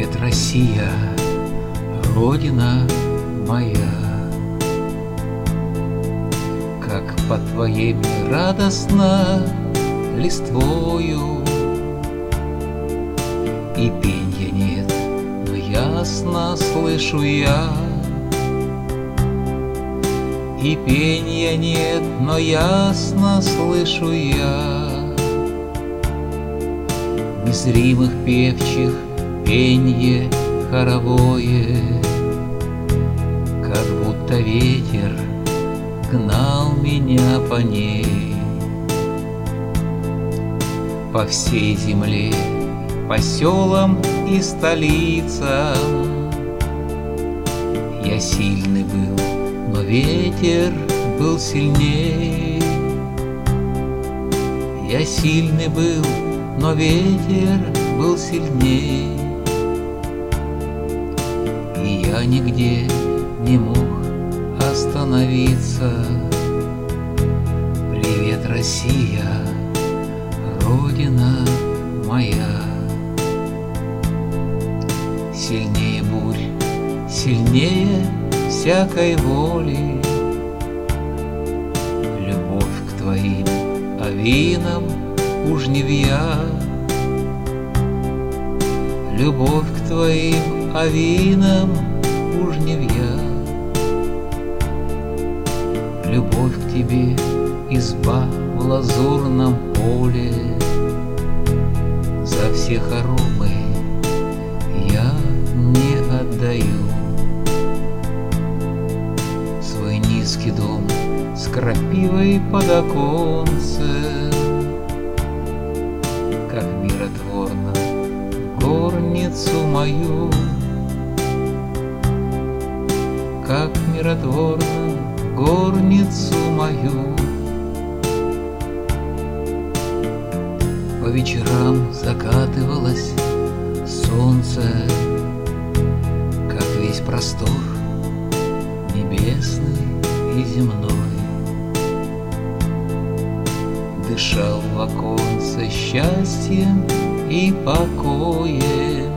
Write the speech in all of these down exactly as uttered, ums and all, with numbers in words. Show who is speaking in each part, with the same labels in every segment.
Speaker 1: Привет, Россия, Родина моя. Как под твоей мне радостно листвою, и пенья нет, но ясно слышу я. И пенья нет, но ясно слышу я незримых певчих пенье хоровое, как будто ветер гнал меня по ней. По всей земле, по селам и столицам я сильный был, но ветер был сильней. Я сильный был, но ветер был сильней. И я нигде не мог остановиться. Привет, Россия, Родина моя. Сильнее бурь, сильнее всякой воли, любовь к твоим овинам у жнивья. Любовь к твоим овинам у жнивья. Любовь к тебе изба в лазурном поле. За все хоромы я не отдаю свой низкий дом с крапивой под оконцем, как миротворно горницу мою, как миротворно горницу мою. По вечерам закатывалось солнце, как весь простор небесный и земной. Дышал в оконце счастьем и покоем,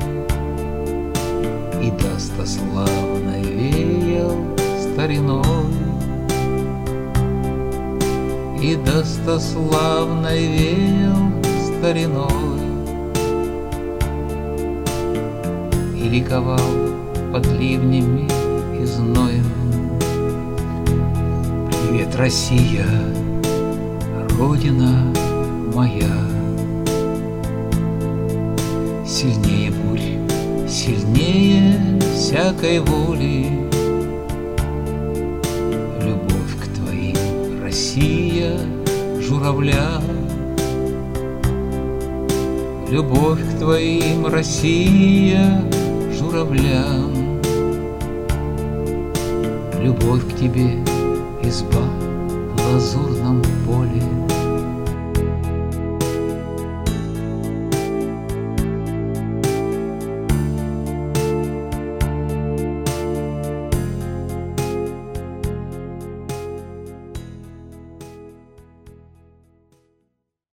Speaker 1: и достославно веял стариной, и достославно веял стариной, и ликовал под ливнями и зноем. Привет, Россия, Родина моя. Сильнее бурь, сильнее всякой воли, любовь к твоим, Россия, журавля. Любовь к твоим, Россия, журавлям. Любовь к тебе, изба в лазурном поле.